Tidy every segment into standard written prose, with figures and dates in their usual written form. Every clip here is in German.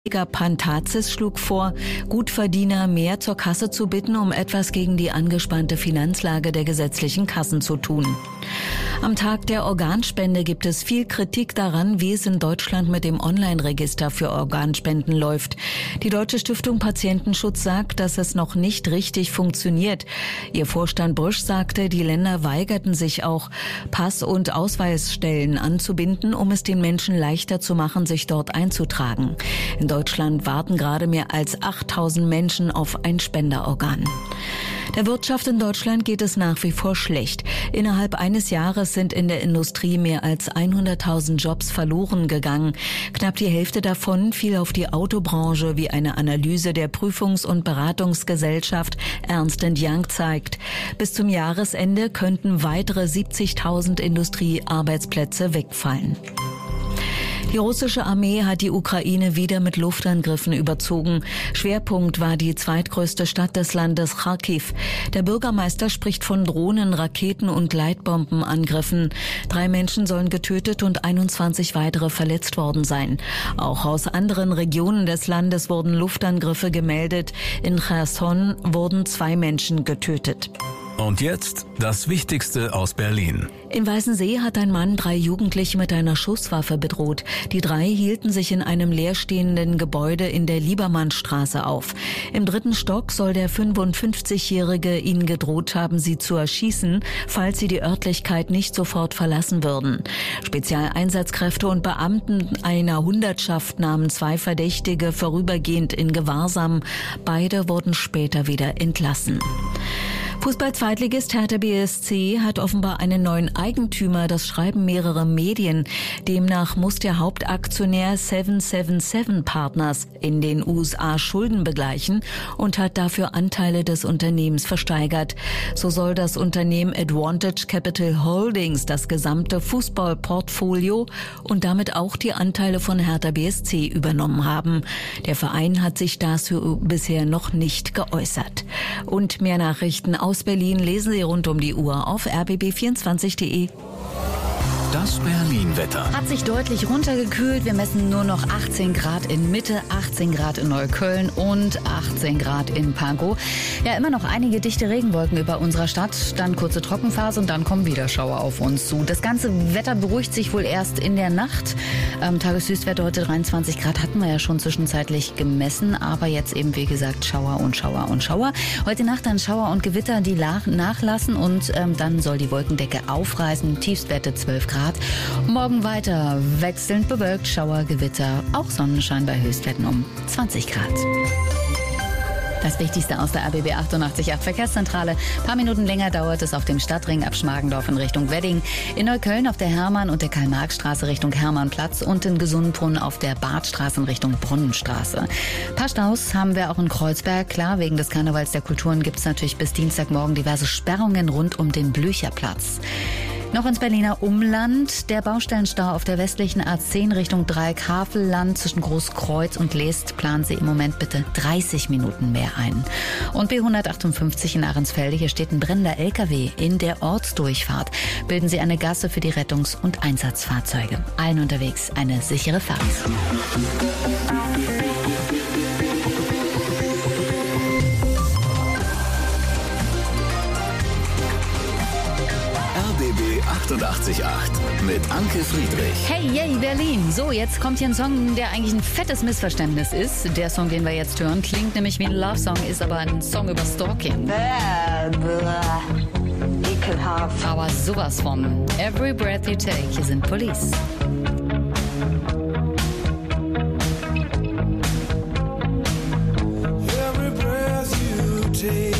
Pantazis schlug vor, Gutverdiener mehr zur Kasse zu bitten, um etwas gegen die angespannte Finanzlage der gesetzlichen Kassen zu tun. Am Tag der Organspende gibt es viel Kritik daran, wie es in Deutschland mit dem Online-Register für Organspenden läuft. Die Deutsche Stiftung Patientenschutz sagt, dass es noch nicht richtig funktioniert. Ihr Vorstand Brüsch sagte, die Länder weigerten sich auch, Pass- und Ausweisstellen anzubinden, um es den Menschen leichter zu machen, sich dort einzutragen. In Deutschland warten gerade mehr als 8.000 Menschen auf ein Spenderorgan. Der Wirtschaft in Deutschland geht es nach wie vor schlecht. Innerhalb eines Jahres sind in der Industrie mehr als 100.000 Jobs verloren gegangen. Knapp die Hälfte davon fiel auf die Autobranche, wie eine Analyse der Prüfungs- und Beratungsgesellschaft Ernst & Young zeigt. Bis zum Jahresende könnten weitere 70.000 Industriearbeitsplätze wegfallen. Die russische Armee hat die Ukraine wieder mit Luftangriffen überzogen. Schwerpunkt war die zweitgrößte Stadt des Landes, Charkiw. Der Bürgermeister spricht von Drohnen, Raketen und Leitbombenangriffen. 3 Menschen sollen getötet und 21 weitere verletzt worden sein. Auch aus anderen Regionen des Landes wurden Luftangriffe gemeldet. In Cherson wurden 2 Menschen getötet. Und jetzt das Wichtigste aus Berlin. In Weißensee hat ein Mann 3 Jugendliche mit einer Schusswaffe bedroht. Die 3 hielten sich in einem leerstehenden Gebäude in der Liebermannstraße auf. Im 3. Stock soll der 55-Jährige ihnen gedroht haben, sie zu erschießen, falls sie die Örtlichkeit nicht sofort verlassen würden. Spezialeinsatzkräfte und Beamten einer Hundertschaft nahmen 2 Verdächtige vorübergehend in Gewahrsam. Beide wurden später wieder entlassen. Fußball-Zweitligist Hertha BSC hat offenbar einen neuen Eigentümer, das schreiben mehrere Medien. Demnach muss der Hauptaktionär 777 Partners in den USA Schulden begleichen und hat dafür Anteile des Unternehmens versteigert. So soll das Unternehmen Advantage Capital Holdings das gesamte Fußballportfolio und damit auch die Anteile von Hertha BSC übernommen haben. Der Verein hat sich dazu bisher noch nicht geäußert. Und mehr Nachrichten aus Berlin lesen Sie rund um die Uhr auf rbb24.de. Das Berlin-Wetter. Hat sich deutlich runtergekühlt. Wir messen nur noch 18 Grad in Mitte, 18 Grad in Neukölln und 18 Grad in Pankow. Ja, immer noch einige dichte Regenwolken über unserer Stadt. Dann kurze Trockenphase und dann kommen wieder Schauer auf uns zu. Das ganze Wetter beruhigt sich wohl erst in der Nacht. Tageshöchstwerte heute 23 Grad hatten wir ja schon zwischenzeitlich gemessen. Aber jetzt eben, wie gesagt, Schauer und Schauer und Schauer. Heute Nacht dann Schauer und Gewitter, die nachlassen. Und dann soll die Wolkendecke aufreißen. Tiefstwerte 12 Grad. Morgen weiter wechselnd bewölkt, Schauer, Gewitter, auch Sonnenschein bei Höchstwerten um 20 Grad. Das Wichtigste aus der RBB 88.8 Verkehrszentrale. Ein paar Minuten länger dauert es auf dem Stadtring ab Schmargendorf in Richtung Wedding, in Neukölln auf der Hermann- und der Karl-Marx-Straße Richtung Hermannplatz und in Gesundenbrunn auf der Badstraße in Richtung Brunnenstraße. Ein paar Staus haben wir auch in Kreuzberg. Klar, wegen des Karnevals der Kulturen gibt es natürlich bis Dienstagmorgen diverse Sperrungen rund um den Blücherplatz. Noch ins Berliner Umland. Der Baustellenstau auf der westlichen A10 Richtung Dreieck-Havelland zwischen Großkreuz und Leest planen Sie im Moment bitte 30 Minuten mehr ein. Und B158 in Ahrensfelde, hier steht ein brennender LKW in der Ortsdurchfahrt. Bilden Sie eine Gasse für die Rettungs- und Einsatzfahrzeuge. Allen unterwegs eine sichere Fahrt. RBB 88.8 mit Anke Friedrich. Hey, yay, Berlin. So, jetzt kommt hier ein Song, der eigentlich ein fettes Missverständnis ist. Der Song, den wir jetzt hören, klingt nämlich wie ein Love-Song, ist aber ein Song über Stalking. Ekelhaft. Aber sowas von. Every breath you take, hier sind Police. Every breath you take.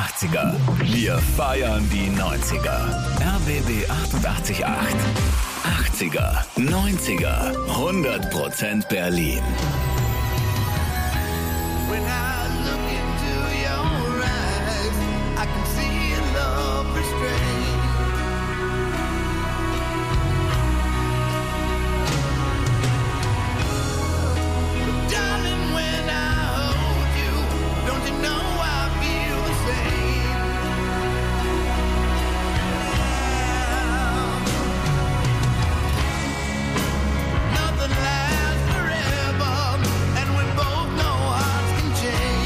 80er. Wir feiern die 90er. RBB 88.8. 80er, 90er, 100% Berlin. When I look into your eyes, I can see a love restrained. But darling, when I hold you, don't you know I feel the same? Nothing lasts forever, and we both know hearts can change.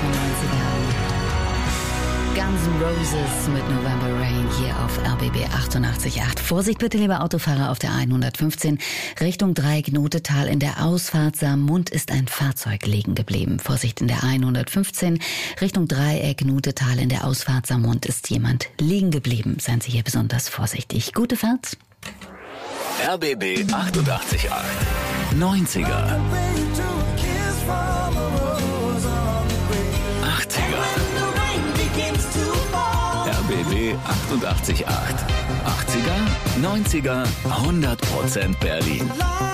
Guns N' Roses mit November Rain hier auf RBB 88.8. Vorsicht bitte, liebe Autofahrer, auf der 115 Richtung Dreieck Notetal. In der Ausfahrt Saarmund ist ein Fahrzeug liegen geblieben. Vorsicht in der 115 Richtung Dreieck Notetal. In der Ausfahrt Saarmund ist jemand liegen geblieben. Seien Sie hier besonders vorsichtig. Gute Fahrt. RBB 88.8 90er 80er RBB 88.8 80er, 90er, 100% Berlin.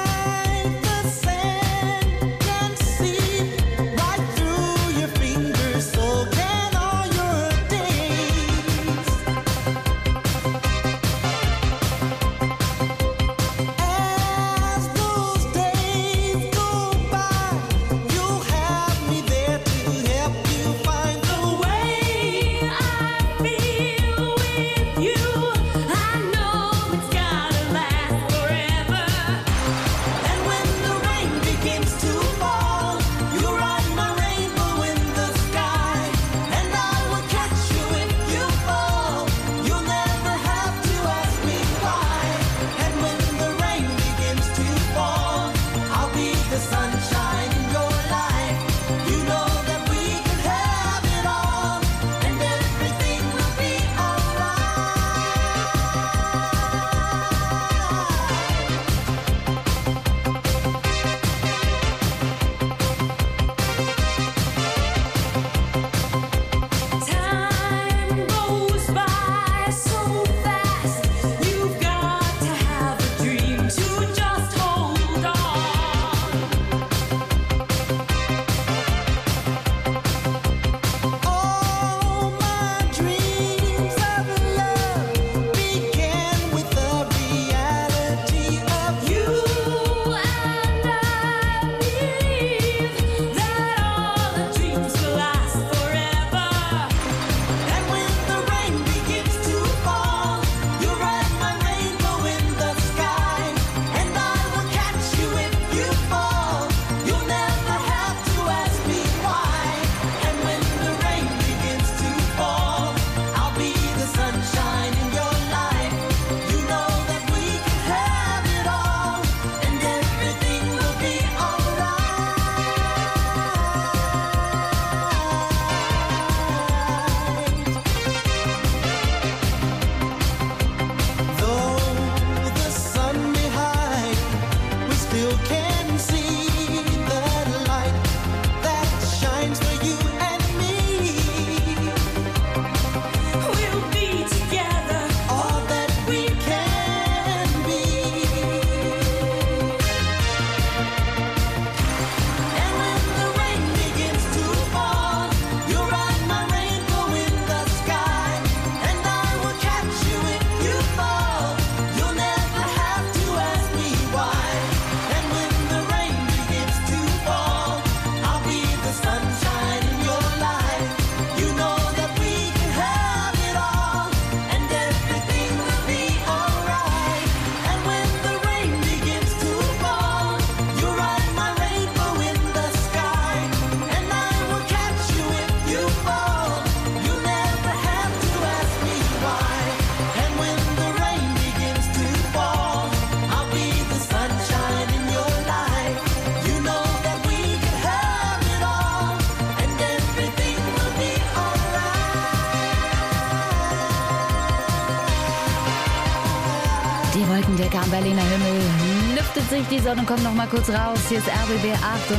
Wolkendecker am Berliner Himmel, lüftet sich die Sonne, kommt noch mal kurz raus. Hier ist RBB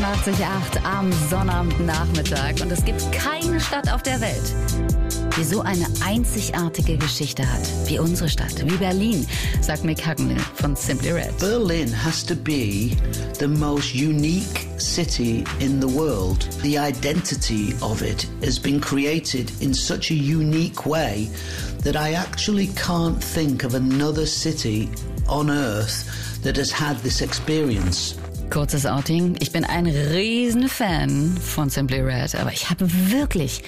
88.8 am Sonnabendnachmittag. Und es gibt keine Stadt auf der Welt, die so eine einzigartige Geschichte hat wie unsere Stadt, wie Berlin, sagt Mick Hucknall von Simply Red. Berlin has to be the most unique city in the world. The identity of it has been created in such a unique way that I actually can't think of another city on earth that has had this experience. Kurzes Outing. Ich bin ein Riesenfan von Simply Red, aber ich habe wirklich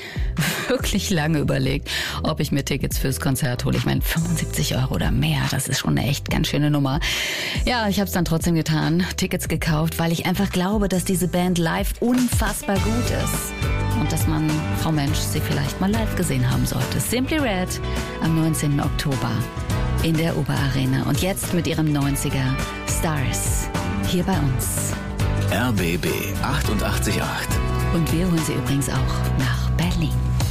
lange überlegt, ob ich mir Tickets fürs Konzert hole. Ich meine, 75 € oder mehr, das ist schon eine echt ganz schöne Nummer. Ja, ich habe es dann trotzdem getan, Tickets gekauft, weil ich einfach glaube, dass diese Band live unfassbar gut ist. Und dass man Traummensch sie vielleicht mal live gesehen haben sollte. Simply Red am 19. Oktober in der Oberarena. Und jetzt mit ihrem 90er Stars hier bei uns. RBB 88.8. Und wir holen sie übrigens auch nach Berlin.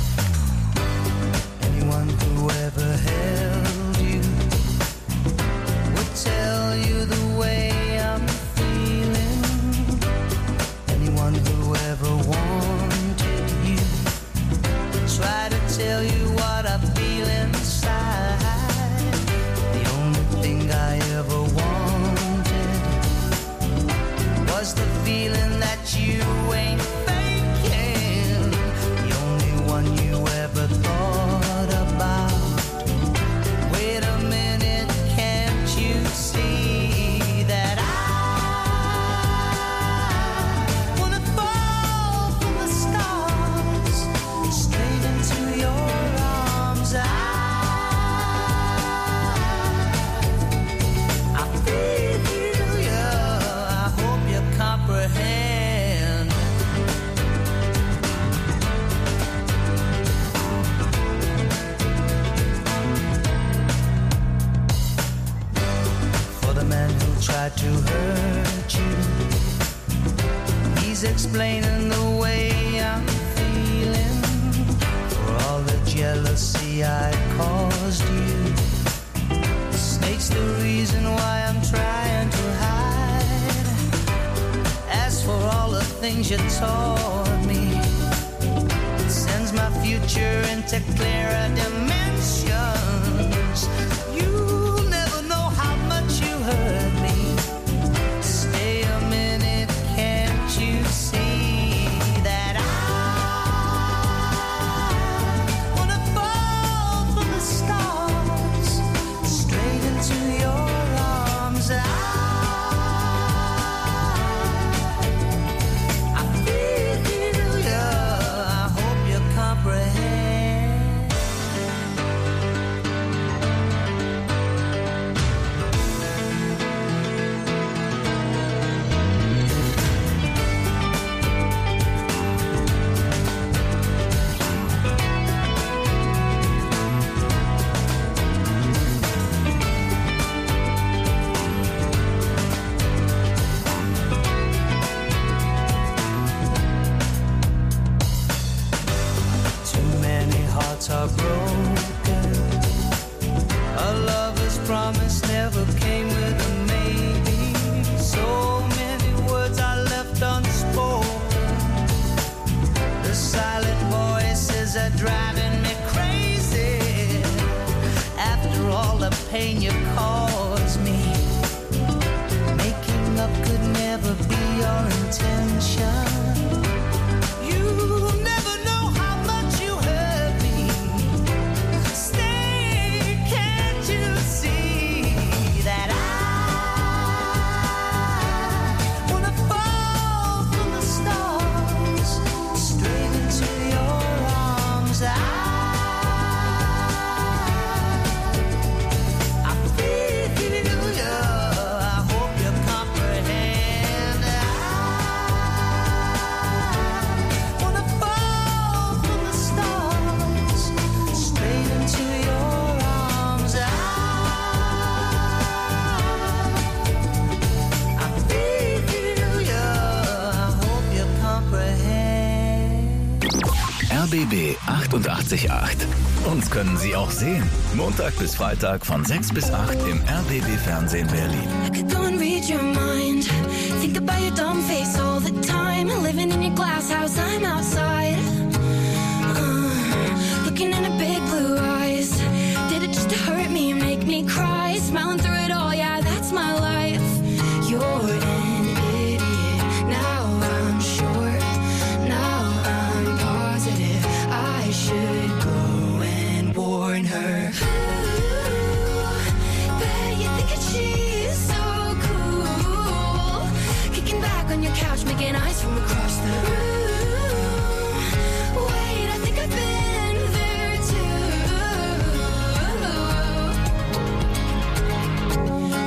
Anyone who ever held you would tell you the way I'm feeling. Anyone who ever wanted you try to tell you what I feel inside. The only thing I ever wanted was the feeling that you ain't faking. The only one you ever thought about. Wait a minute, can't you see that I wanna fall from the stars straight into your arms? I feel you, I hope you comprehend. For the man who tried to hurt you, he's explaining the way I'm feeling. For all the jealousy I caused you, the snake's the reason why I'm trying to hide. As for all the things you taught me, it sends my future into clearer dimensions. You'll never know how much you hurt me. Stay a minute, can't you see that I wanna fall from the stars straight into your arms? I feel you, I hope you comprehend. Too many hearts are broken. A lover's promise never came with a maybe. So many words are left unspoken. The silent voices are driving me crazy. After all the pain you caused me, making up could never be your intention. You never know how much you hurt me. Stay, can't you see that I wanna fall from the stars straight into your arms? I feel you, I hope you comprehend. I wanna fall from the stars straight into your arms. I feel you, I hope you comprehend. RBB 88.8. Uns können Sie auch sehen. Montag bis Freitag von 6 bis 8 im RBB Fernsehen Berlin. I could go and read your mind. Think about your dumb face all the time. Living in your glass house, I'm outside. Looking into big blue eyes. Did it just to hurt me and make me cry? Smiling through it all, yeah, that's my life. You're an idiot. Now I'm sure. Now I'm positive. I should go and warn her. Bet you think that she's so cool. Kicking back on your couch, making eyes from across the room. Wait, I think I've been there too.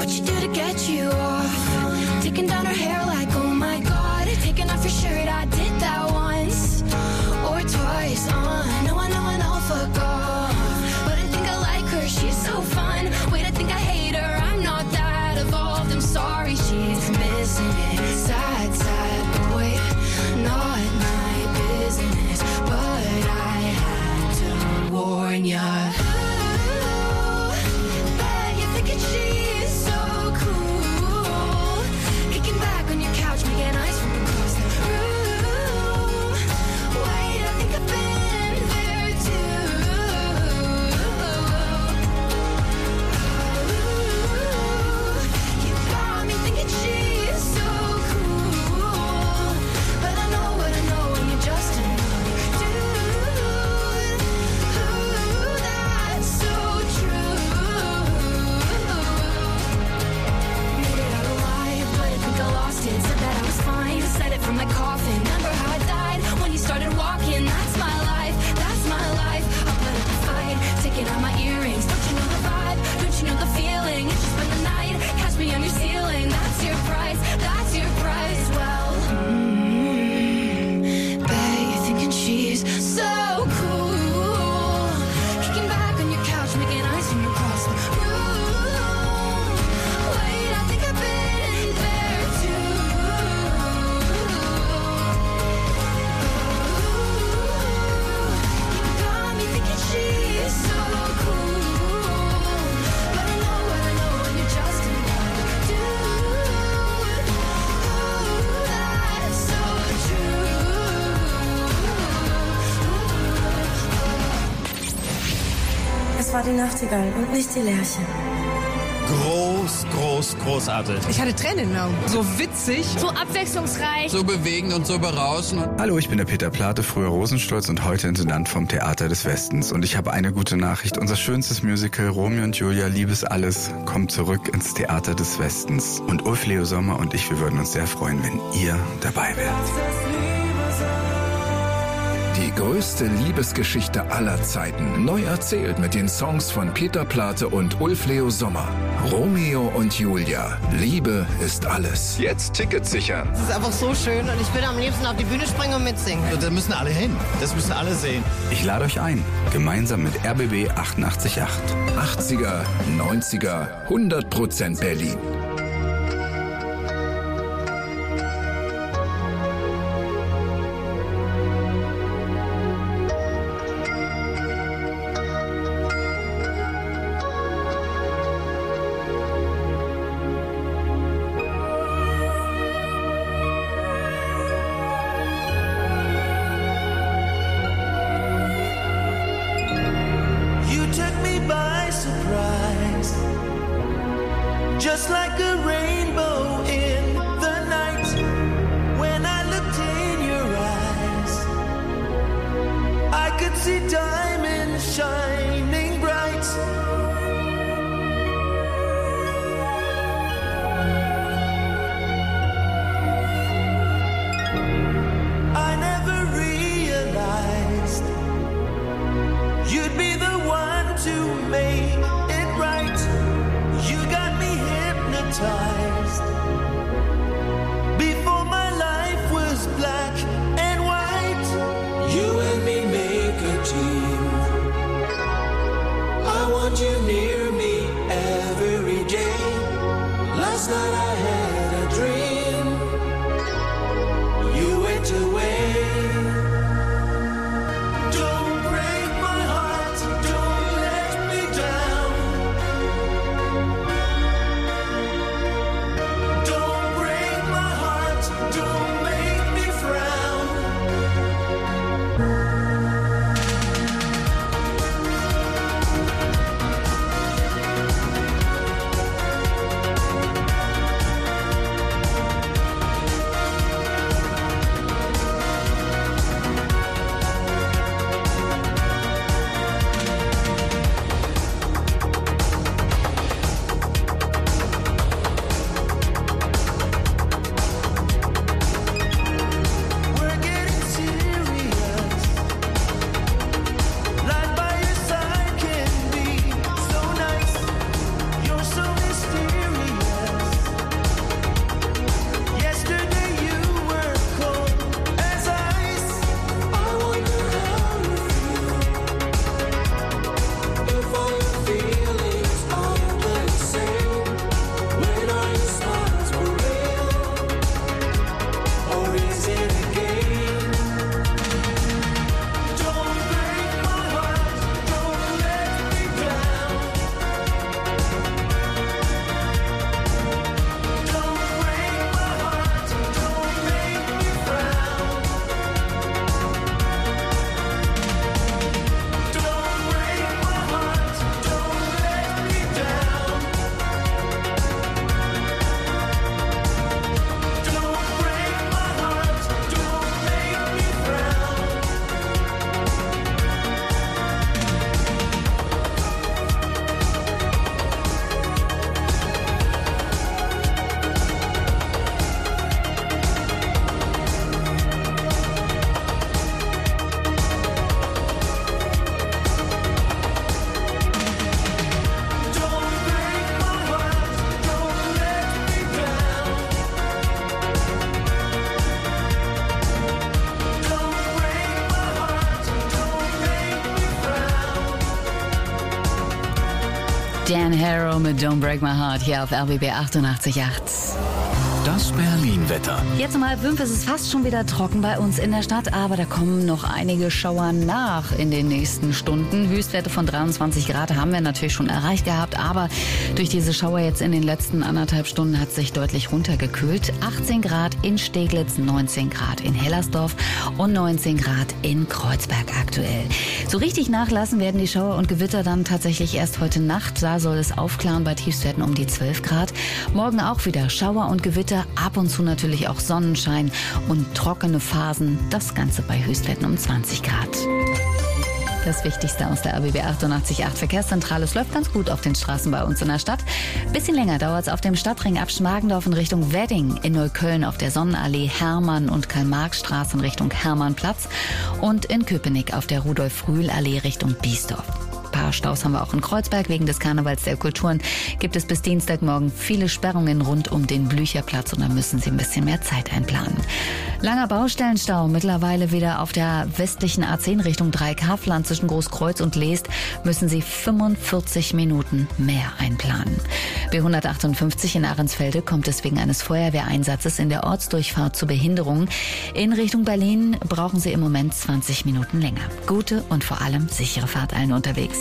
war die Nachtigall und nicht die Lerche. Großartig. Ich hatte Tränen in den Augen. So witzig. So abwechslungsreich. So bewegend und so berauschend. Hallo, ich bin der Peter Plate, früher Rosenstolz und heute Intendant vom Theater des Westens. Und ich habe eine gute Nachricht. Unser schönstes Musical, Romeo und Julia, Liebes Alles, kommt zurück ins Theater des Westens. Und Ulf Leo Sommer und ich, wir würden uns sehr freuen, wenn ihr dabei wärt. Die größte Liebesgeschichte aller Zeiten. Neu erzählt mit den Songs von Peter Plate und Ulf Leo Sommer. Romeo und Julia. Liebe ist alles. Jetzt Tickets sichern. Das ist einfach so schön und ich will am liebsten auf die Bühne springen und mitsingen. Da müssen alle hin. Das müssen alle sehen. Ich lade euch ein, gemeinsam mit RBB 88.8. 80er, 90er, 100% Berlin. Just like a rainbow in the night. When I looked in your eyes, I could see diamonds shining bright. I never realized you'd be the one to make it right. You got me hypnotized. Before my life was black and white. You and me make a team. I want you near me every day. Last night I had a dream. You went away. Don't break my heart, don't let me down. Don't break my heart, don't make me frown. We're getting serious. Life by your side can be so nice. You're so mysterious. Yesterday you were cold as ice. I wonder how you feel. If all your feelings are the same. When are your smiles for real? Or is it a game? Don't break my heart, don't let me down. Don't break my heart, don't make me frown. Don't break my heart, don't let me down. Don't break my heart, don't make me frown. Don't break my heart, don't let me down. Don't break my heart, don't make me frown. Dan Harrow mit Don't Break My Heart hier auf RBB 88.8. Das Berlin-Wetter. Jetzt um 4:30 ist es fast schon wieder trocken bei uns in der Stadt, aber da kommen noch einige Schauer nach in den nächsten Stunden. Höchstwerte von 23 Grad haben wir natürlich schon erreicht gehabt, aber durch diese Schauer jetzt in den letzten 1,5 Stunden hat es sich deutlich runtergekühlt. 18 Grad in Steglitz, 19 Grad in Hellersdorf und 19 Grad in Kreuzberg aktuell. So richtig nachlassen werden die Schauer und Gewitter dann tatsächlich erst heute Nacht. Da soll es aufklaren bei Tiefstwerten um die 12 Grad. Morgen auch wieder Schauer und Gewitter, ab und zu natürlich auch Sonnenschein und trockene Phasen. Das Ganze bei Höchstwerten um 20 Grad. Das Wichtigste aus der RBB 88.8 Verkehrszentrale. Es läuft ganz gut auf den Straßen bei uns in der Stadt. Bisschen länger dauert es auf dem Stadtring ab Schmargendorf in Richtung Wedding, in Neukölln auf der Sonnenallee, Hermann- und Karl-Marx-Straße in Richtung Hermannplatz und in Köpenick auf der Rudolf-Rühl-Allee Richtung Biesdorf. Ein paar Staus haben wir auch in Kreuzberg. Wegen des Karnevals der Kulturen gibt es bis Dienstagmorgen viele Sperrungen rund um den Blücherplatz und da müssen Sie ein bisschen mehr Zeit einplanen. Langer Baustellenstau mittlerweile wieder auf der westlichen A10 Richtung Dreieckhaffland zwischen Großkreuz und Leest müssen Sie 45 Minuten mehr einplanen. B158 in Ahrensfelde kommt es wegen eines Feuerwehreinsatzes in der Ortsdurchfahrt zu Behinderungen. In Richtung Berlin brauchen Sie im Moment 20 Minuten länger. Gute und vor allem sichere Fahrt allen unterwegs.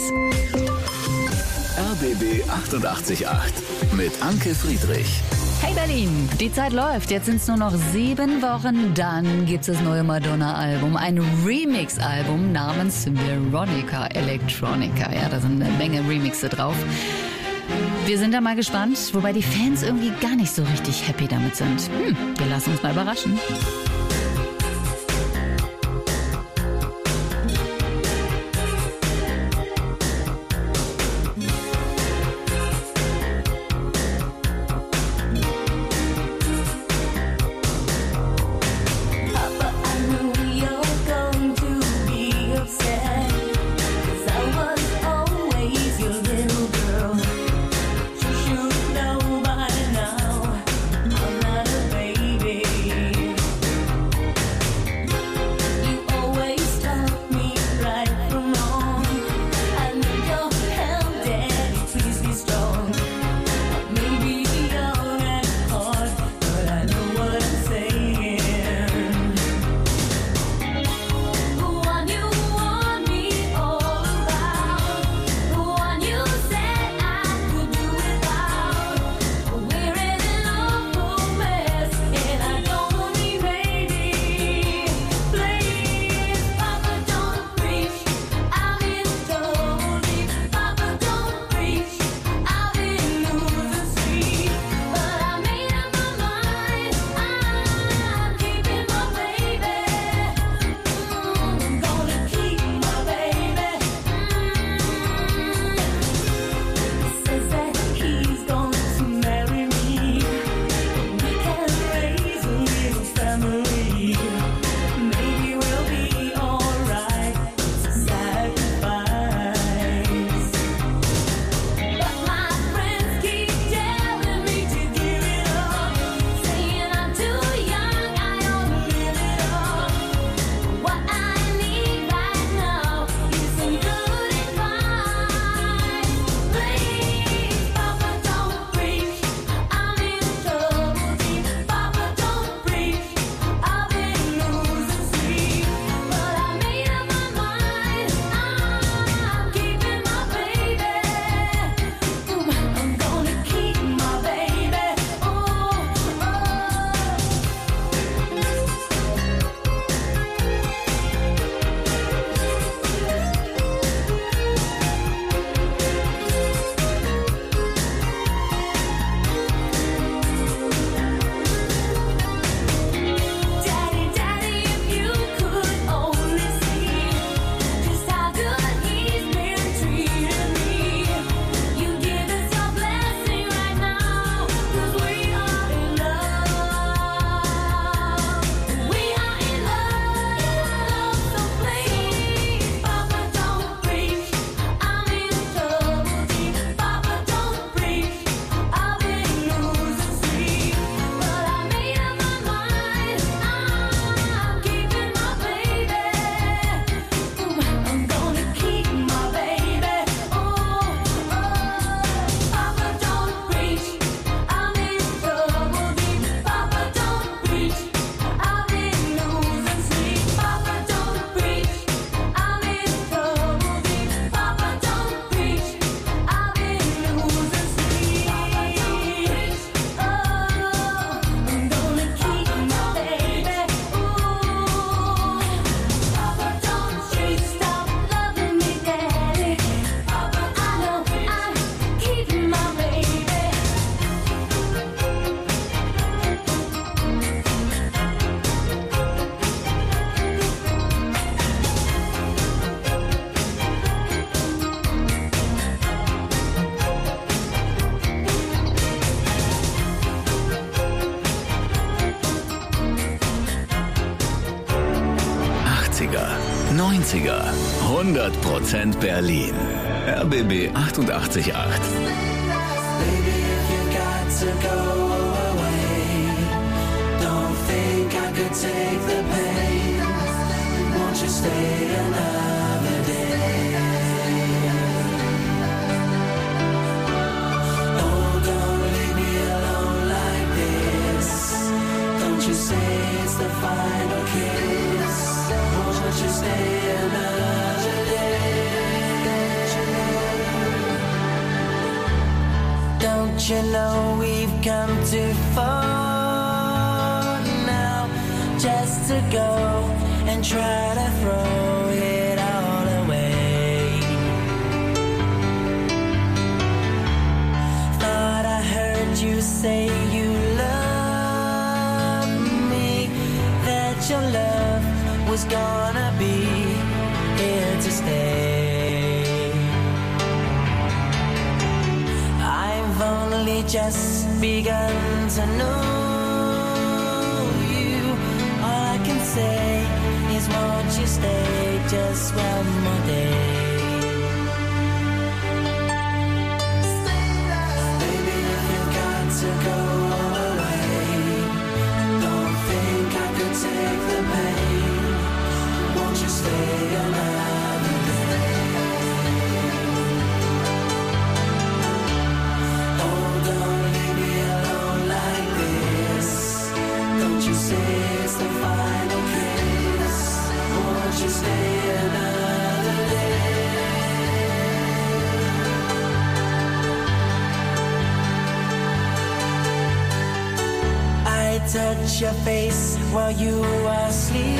RBB 88.8 mit Anke Friedrich. Hey Berlin, die Zeit läuft. Jetzt sind es nur noch 7 Wochen. Dann gibt es das neue Madonna-Album. Ein Remix-Album namens Veronica Electronica. Ja, da sind eine Menge Remixe drauf. Wir sind da mal gespannt, wobei die Fans irgendwie gar nicht so richtig happy damit sind. Wir lassen uns mal überraschen. 90er. 100% Berlin. RBB 88.8. Baby, if you got to go away, don't think I could take the pain. Won't you stay another day? Oh, don't leave me alone like this. Don't you say it's the final kiss. Won't you stay another day? Don't you know we've come too far now just to go and try to throw it all away? Thought I heard you say you love me, that your love was gonna be here to stay. I've only just begun to know you. All I can say is won't you stay just one more day? Baby, if you got to go away, don't think I could take the pain. Won't you stay another day? Oh, don't leave me alone like this. Don't you say it's the final kiss. Won't you stay another day? I touch your face while you are sleeping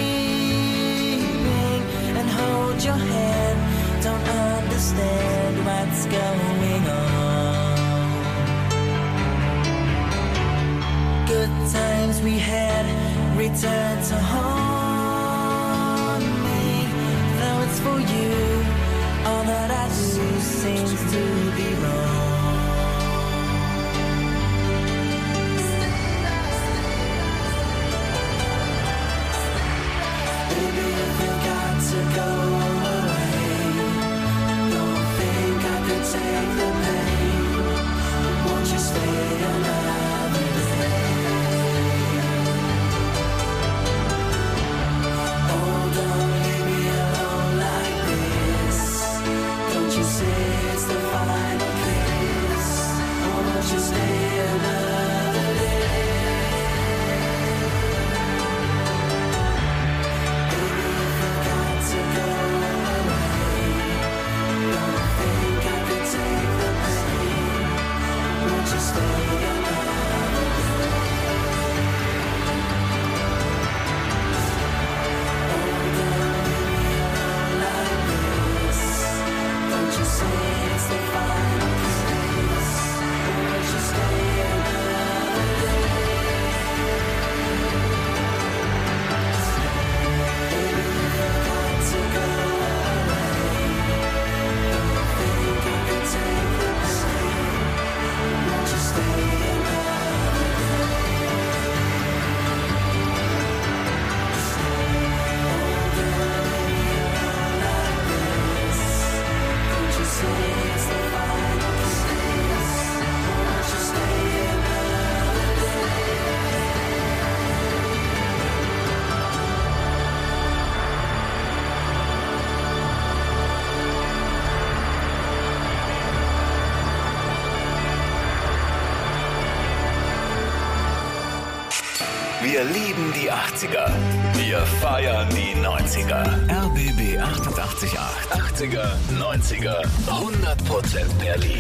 and hold your hand. Don't understand what's going on. Good times we had return to haunt me. Though it's for you, all that I do seems to be wrong. Baby, if you got to go away, don't think I could take the pain. Won't you stay another day? Oh, don't leave me alone like this. Don't you say it's the final kiss. Won't you stay another day? Baby, if you got to go away, don't think I could take the pain. Won't you stay another day? Oh, don't leave me alone like this. Don't you say it's the final kiss. Won't you stay another day? Baby, if you got to go away, don't think I could take the pain. Won't you stay another day? Oh, don't leave me alone like this. Don't you say it's the final kiss. Won't you stay another day? Wir lieben die 80er. Wir feiern die 90er. RBB 88.8. 80er, 90er, 100% Berlin.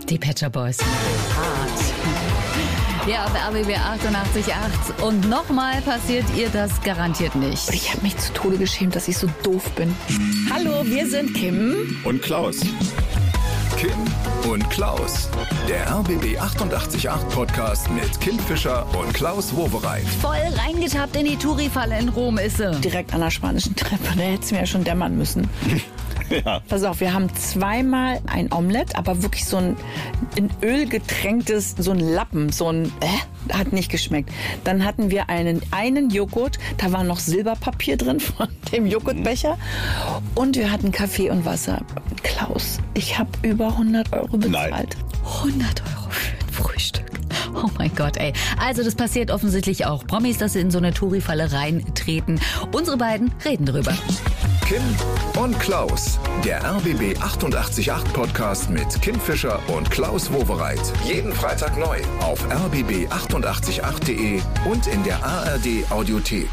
Die Pet Shop Boys. Hart. Ja, auf RBB 88.8. Und nochmal passiert ihr das garantiert nicht. Ich habe mich zu Tode geschämt, dass ich so doof bin. Hallo, wir sind Kim und Klaus. Kim und Klaus. Der RBB 88.8 Podcast mit Kim Fischer und Klaus Wowereit. Voll reingetappt in die Touri-Falle in Rom ist sie. Direkt an der spanischen Treppe. Da hätte es mir ja schon dämmern müssen. Ja. Pass auf, wir haben zweimal ein Omelett, aber wirklich so ein in Öl getränktes, so ein Lappen, hat nicht geschmeckt. Dann hatten wir einen Joghurt, da war noch Silberpapier drin von dem Joghurtbecher und wir hatten Kaffee und Wasser. Klaus, ich habe über 100 Euro bezahlt. Nein. 100 Euro für ein Frühstück. Oh mein Gott, ey. Also das passiert offensichtlich auch. Promis, dass sie in so eine Touri-Falle reintreten. Unsere beiden reden drüber. Kim und Klaus, der RBB 88.8 Podcast mit Kim Fischer und Klaus Wowereit. Jeden Freitag neu auf rbb888.de und in der ARD Audiothek.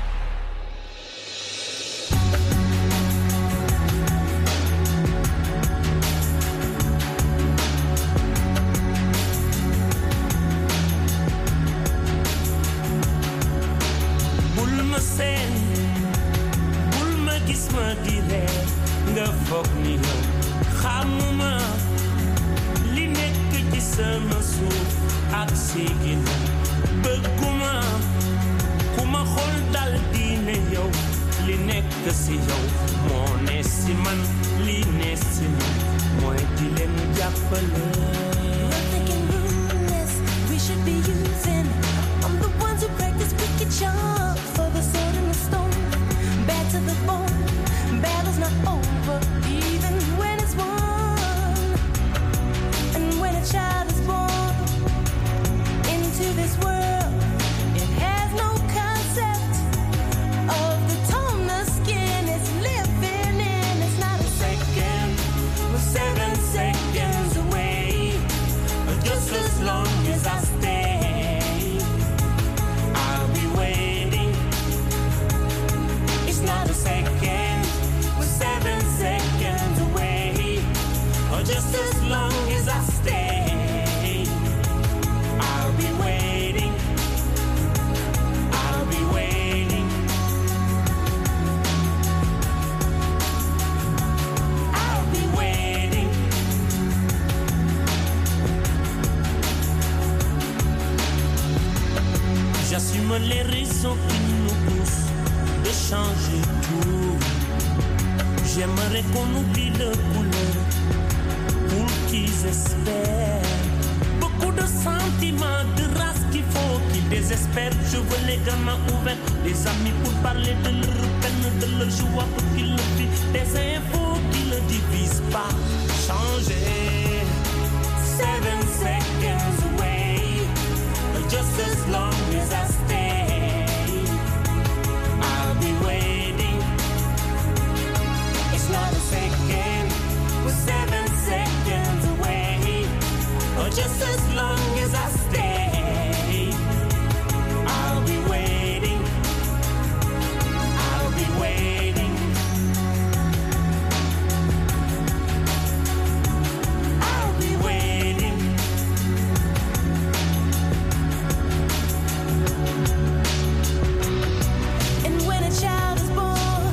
Les raisons qui nous poussent de changer tout. J'aimerais qu'on oublie le couleur pour qu'ils espèrent. Beaucoup de sentiments, de race qu'il faut qu'ils désespèrent. Je veux les gamins ouverts, des amis pour parler de leur peine, de leur joie pour qu'ils le vivent. Des infos qui ne divisent pas. Changer. 7 seconds away, just as long as I stay. Not a second, we're 7 seconds away. Or just as long as I stay, I'll be waiting. I'll be waiting. I'll be waiting. And when a child is born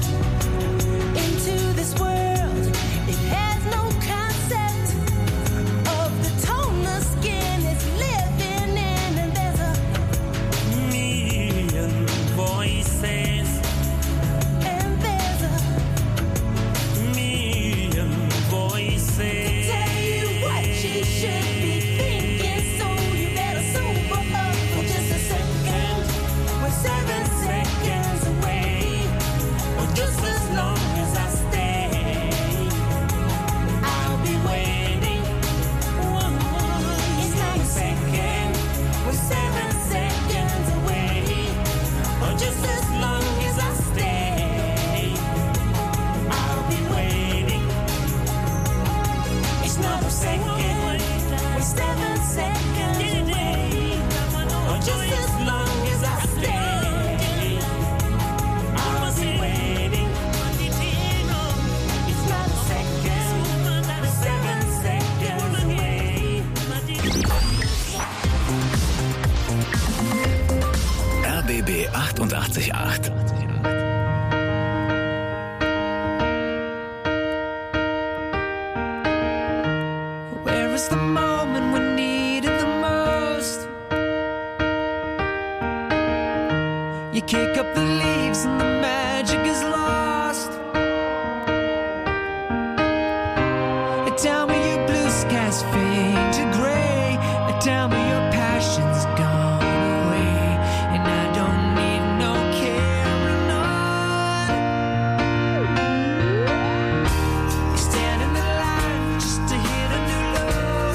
into this world, it has no concept of the tone the skin is living in, and there's a million voices, and there's a million voices to tell you what you should be thinking, so you better sober up for just a second. We're 7 seconds away, or just as long as I stay, I'll be waiting. It's not a second, we're 7 seconds away, or just as long as I stay, I'll be waiting. It's not a second, we're 7 seconds away, or just as long as I stay, I'll be waiting. It's not a second, we're 7 seconds away. 88,8. Where is the moment we need it the most? You kick up the leaves and the magic is lost. Tell me your blue skies fade to gray. Tell me your passion's gone away, and I don't need no carrying on. You stand in the line just to hit a new low.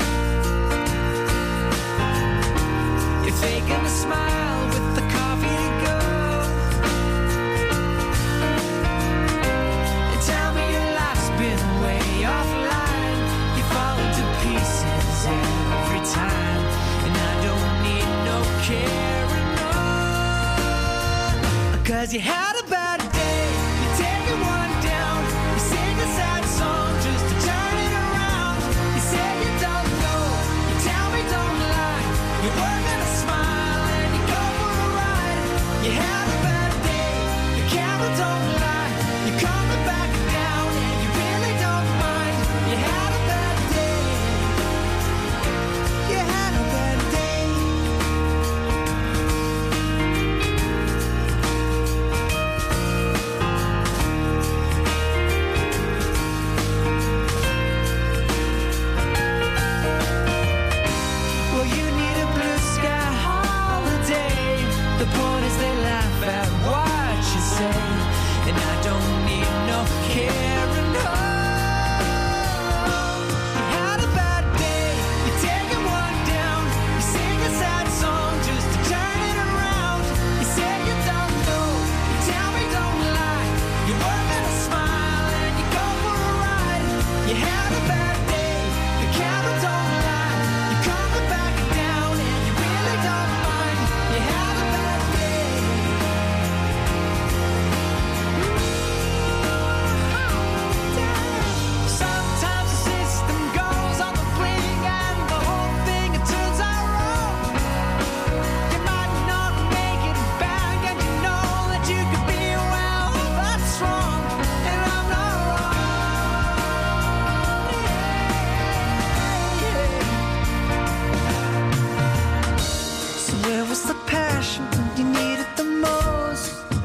You're faking a smile with the coffee to go. And tell me your life's been way offline. You fall into pieces every time, and I don't need no carrying on. 'Cause you had a bad day, you're taking one down. You sing a sad song just to turn it around. You say you don't know, you tell me don't lie. You're working a smile and you go for a ride. You had a bad day, the camera don't lie. You're coming back down and you really don't mind. You had a bad day. You had a bad day. Well, you need a blue sky holiday. The point is they laugh at what you say, and I don't need no carrying on. You had a bad day, you're taking one down. You sing a sad song just to turn it around. You say you don't know, you tell me don't lie. You're working a smile and you go for a ride. You had a bad day, the camera don't lie. You're coming back down and you really don't mind. You had a bad day. Sometimes the system goes on the blink and the whole thing it turns out wrong. You might not make it back and you know that you could be well, that's wrong, and I'm not wrong. So where was the passion when you needed the most?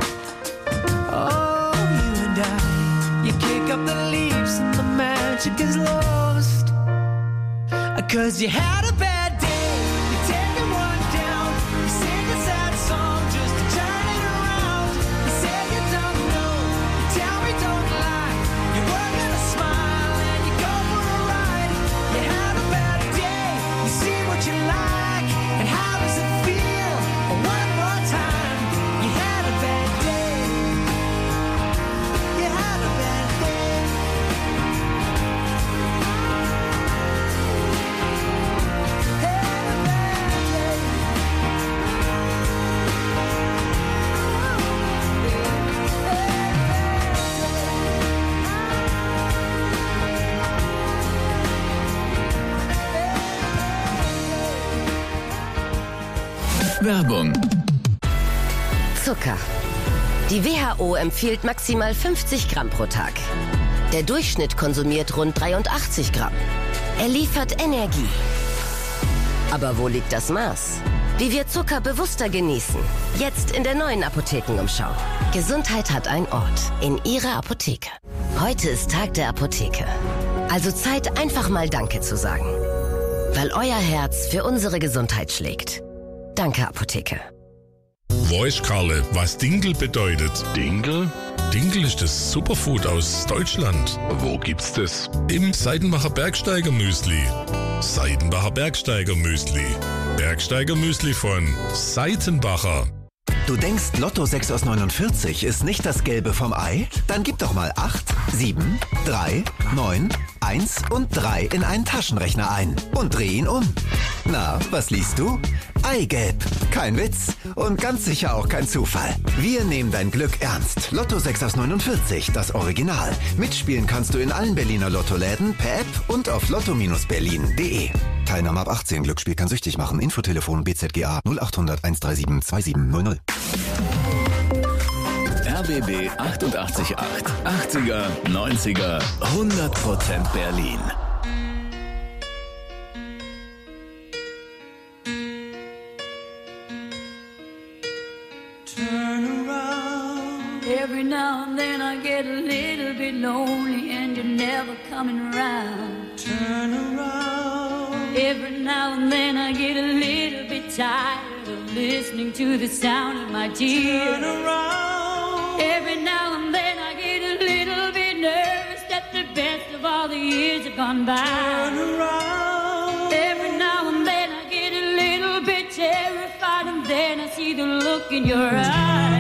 Oh, you and I, you kick up the leaves and the magic is lost. 'Cause you had a bad day, you're taking one down. You sing a sad song just to turn it around. You say you don't know, you tell me don't lie. You're working a smile and you go for a ride. You had a bad day, you see what you like, and how does it feel? One more time, you had a bad day. You had a bad day. Werbung. Zucker. Die WHO empfiehlt maximal 50 Gramm pro Tag. Der Durchschnitt konsumiert rund 83 Gramm. Er liefert Energie. Aber wo liegt das Maß? Wie wir Zucker bewusster genießen. Jetzt in der neuen Apothekenumschau. Gesundheit hat einen Ort. In Ihrer Apotheke. Heute ist Tag der Apotheke. Also Zeit, einfach mal Danke zu sagen. Weil euer Herz für unsere Gesundheit schlägt. Danke, Apotheke. Weiß Karle, was Dinkel bedeutet? Dinkel? Dinkel ist das Superfood aus Deutschland. Wo gibt's das? Im Seidenbacher Bergsteiger Müsli. Seidenbacher Bergsteiger Müsli. Bergsteiger Müsli von Seitenbacher. Du denkst, Lotto 6 aus 49 ist nicht das Gelbe vom Ei? Dann gib doch mal 8, 7, 3, 9, 1 und 3 in einen Taschenrechner ein und dreh ihn um. Na, was liest du? Eigelb. Kein Witz und ganz sicher auch kein Zufall. Wir nehmen dein Glück ernst. Lotto 6 aus 49, das Original. Mitspielen kannst du in allen Berliner Lottoläden, per App und auf lotto-berlin.de. Teilnahme ab 18. Glücksspiel kann süchtig machen. Infotelefon BZGA 0800 137 2700. RBB 88.8. 80er, 90er, 100% Berlin. Turn around. Every now and then I get a little bit lonely and you're never coming around. Turn around. Every now and then I get a little bit tired of listening to the sound of my tears. Turn around. Every now and then I get a little bit nervous that the best of all the years have gone by. Turn around. Every now and then I get a little bit terrified and then I see the look in your eyes.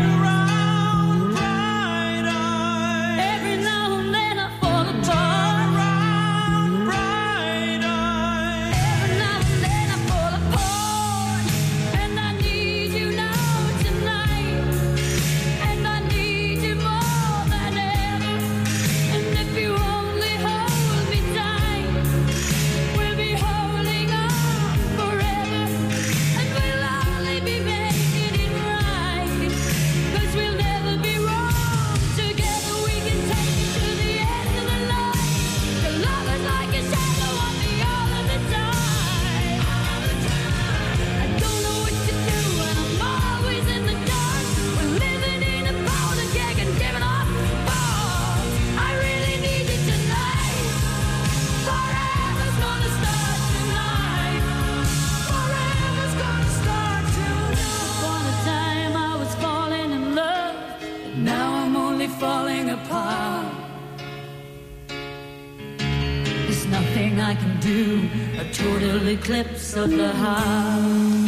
Falling apart. There's nothing I can do, a total eclipse of the heart.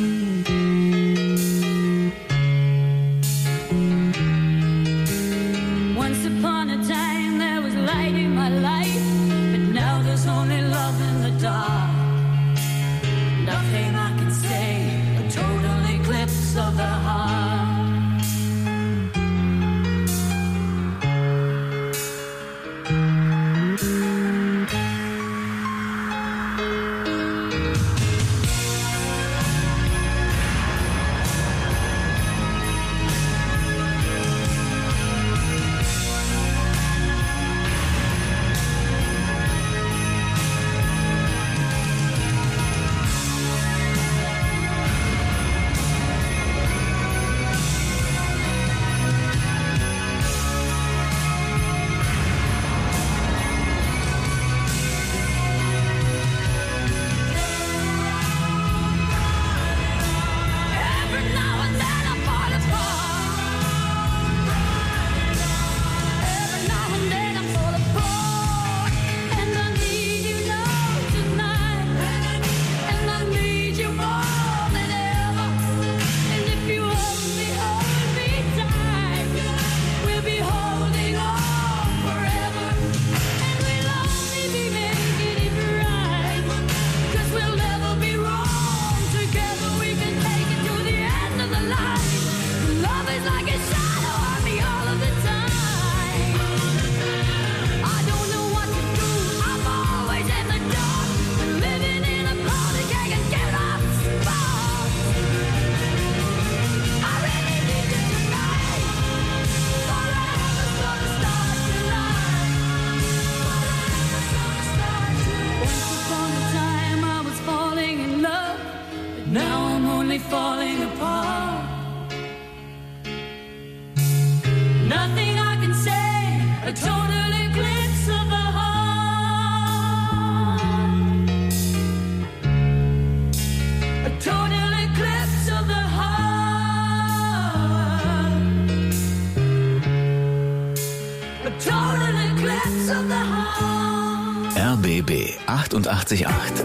Once upon a time there was light in my life, but now there's only love in the dark. Nothing I can say, a total eclipse of the heart. Falling apart. Nothing I can say, a total eclipse of the heart. A total eclipse of the heart. A total eclipse of the heart. RBB 88.8.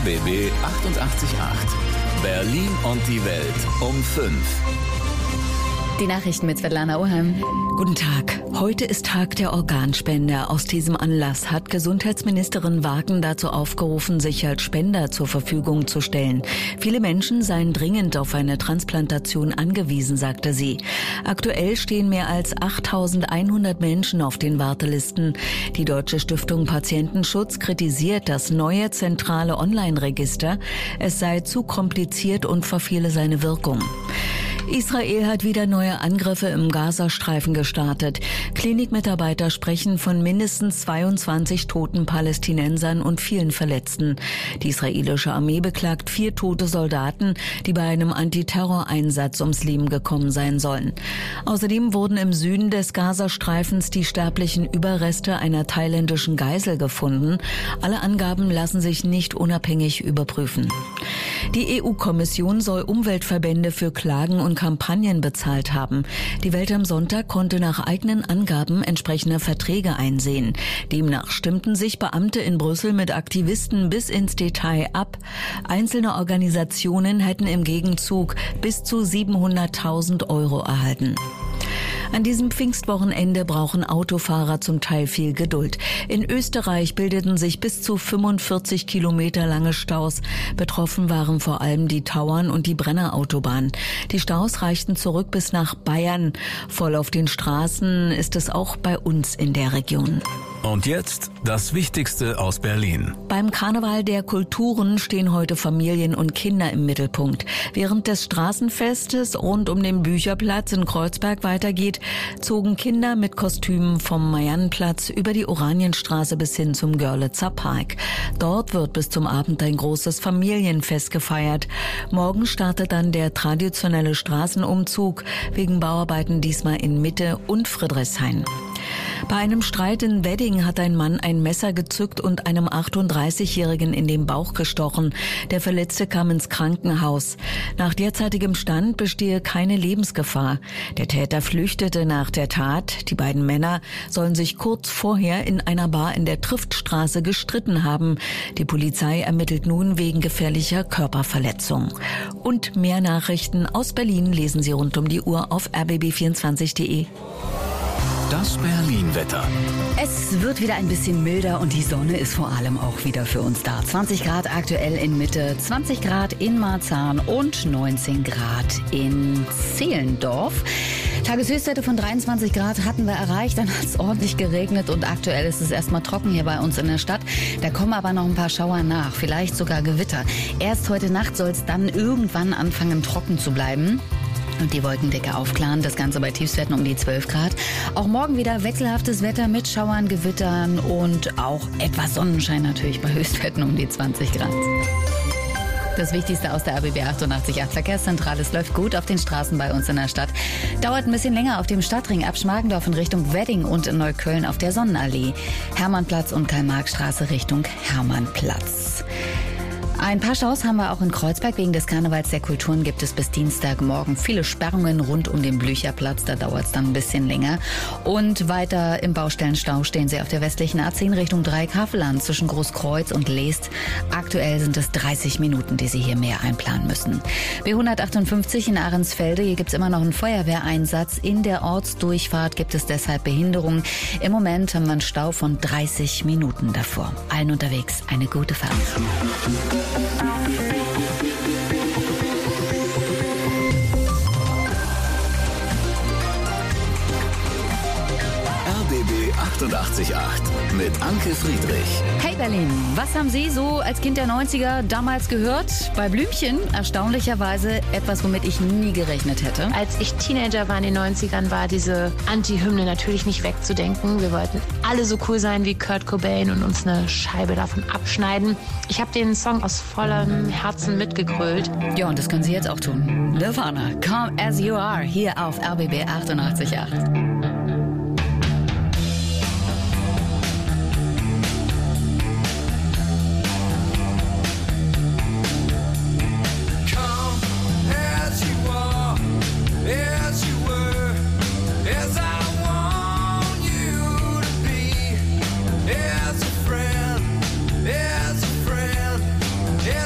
RBB 88.8. Berlin und die Welt um 5. Die Nachrichten mit Svetlana Oheim. Guten Tag. Heute ist Tag der Organspende. Aus diesem Anlass hat Gesundheitsministerin Wagen dazu aufgerufen, sich als Spender zur Verfügung zu stellen. Viele Menschen seien dringend auf eine Transplantation angewiesen, sagte sie. Aktuell stehen mehr als 8.100 Menschen auf den Wartelisten. Die Deutsche Stiftung Patientenschutz kritisiert das neue zentrale Online-Register. Es sei zu kompliziert und verfehle seine Wirkung. Israel hat wieder neue Angriffe im Gazastreifen gestartet. Klinikmitarbeiter sprechen von mindestens 22 toten Palästinensern und vielen Verletzten. Die israelische Armee beklagt 4 tote Soldaten, die bei einem Antiterroreinsatz ums Leben gekommen sein sollen. Außerdem wurden im Süden des Gazastreifens die sterblichen Überreste einer thailändischen Geisel gefunden. Alle Angaben lassen sich nicht unabhängig überprüfen. Die EU-Kommission soll Umweltverbände für Klagen und Kampagnen bezahlt haben. Die Welt am Sonntag konnte nach eigenen Angaben entsprechende Verträge einsehen. Demnach stimmten sich Beamte in Brüssel mit Aktivisten bis ins Detail ab. Einzelne Organisationen hätten im Gegenzug bis zu 700.000 € erhalten. An diesem Pfingstwochenende brauchen Autofahrer zum Teil viel Geduld. In Österreich bildeten sich bis zu 45 Kilometer lange Staus. Betroffen waren vor allem die Tauern und die Brennerautobahn. Die Staus reichten zurück bis nach Bayern. Voll auf den Straßen ist es auch bei uns in der Region. Und jetzt das Wichtigste aus Berlin. Beim Karneval der Kulturen stehen heute Familien und Kinder im Mittelpunkt. Während des Straßenfestes rund um den Bücherplatz in Kreuzberg weitergeht, zogen Kinder mit Kostümen vom Mariannenplatz über die Oranienstraße bis hin zum Görlitzer Park. Dort wird bis zum Abend ein großes Familienfest gefeiert. Morgen startet dann der traditionelle Straßenumzug, wegen Bauarbeiten diesmal in Mitte und Friedrichshain. Bei einem Streit in Wedding hat ein Mann ein Messer gezückt und einem 38-Jährigen in den Bauch gestochen. Der Verletzte kam ins Krankenhaus. Nach derzeitigem Stand bestehe keine Lebensgefahr. Der Täter flüchtete nach der Tat. Die beiden Männer sollen sich kurz vorher in einer Bar in der Triftstraße gestritten haben. Die Polizei ermittelt nun wegen gefährlicher Körperverletzung. Und mehr Nachrichten aus Berlin lesen Sie rund um die Uhr auf rbb24.de. Das Berlin-Wetter. Es wird wieder ein bisschen milder und die Sonne ist vor allem auch wieder für uns da. 20 Grad aktuell in Mitte, 20 Grad in Marzahn und 19 Grad in Zehlendorf. Tageshöchstwerte von 23 Grad hatten wir erreicht, dann hat es ordentlich geregnet und aktuell ist es erstmal trocken hier bei uns in der Stadt. Da kommen aber noch ein paar Schauer nach, vielleicht sogar Gewitter. Erst heute Nacht soll es dann irgendwann anfangen trocken zu bleiben. Und die Wolkendecke aufklaren, das Ganze bei Tiefstwerten um die 12 Grad. Auch morgen wieder wechselhaftes Wetter mit Schauern, Gewittern und auch etwas Sonnenschein natürlich bei Höchstwerten um die 20 Grad. Das Wichtigste aus der RBB 88.8 Verkehrszentrale. Es läuft gut auf den Straßen bei uns in der Stadt. Dauert ein bisschen länger auf dem Stadtring ab Schmargendorf in Richtung Wedding und in Neukölln auf der Sonnenallee. Hermannplatz und Karl-Marx-Straße Richtung Hermannplatz. Ein paar Staus haben wir auch in Kreuzberg. Wegen des Karnevals der Kulturen gibt es bis Dienstagmorgen viele Sperrungen rund um den Blücherplatz. Da dauert es dann ein bisschen länger. Und weiter im Baustellenstau stehen Sie auf der westlichen A10 Richtung Dreieck-Havelland zwischen Großkreuz und Leest. Aktuell sind es 30 Minuten, die Sie hier mehr einplanen müssen. B158 in Ahrensfelde. Hier gibt es immer noch einen Feuerwehreinsatz. In der Ortsdurchfahrt gibt es deshalb Behinderungen. Im Moment haben wir einen Stau von 30 Minuten davor. Allen unterwegs eine gute Fahrt. RBB 88.8 mit Anke Friedrich. Hey Berlin, was haben Sie so als Kind der 90er damals gehört? Bei Blümchen erstaunlicherweise etwas, womit ich nie gerechnet hätte. Als ich Teenager war in den 90ern, war diese Anti-Hymne natürlich nicht wegzudenken. Wir wollten alle so cool sein wie Kurt Cobain und uns eine Scheibe davon abschneiden. Ich habe den Song aus vollem Herzen mitgegrölt. Ja, und das können Sie jetzt auch tun. Nirvana, Come As You Are, hier auf RBB 88.8. As a friend,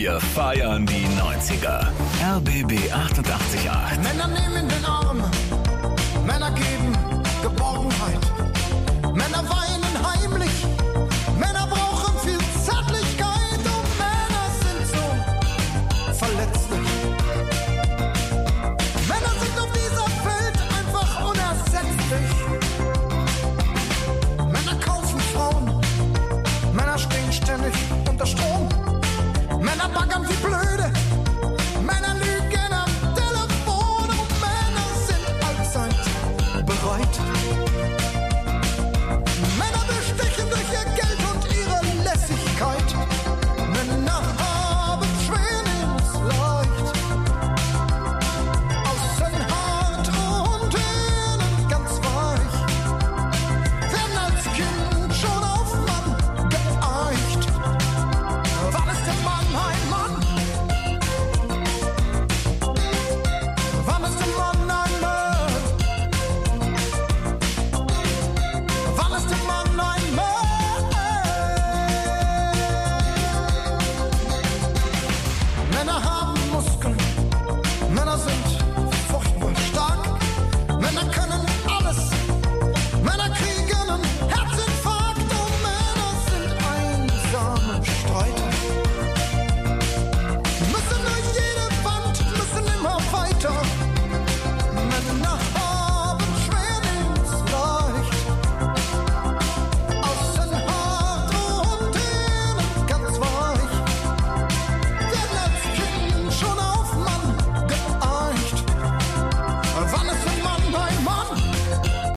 Wir feiern die 90er. RBB 88.8. Männer nehmen den Arm, Männer geben Geborgenheit. Männer weinen heimlich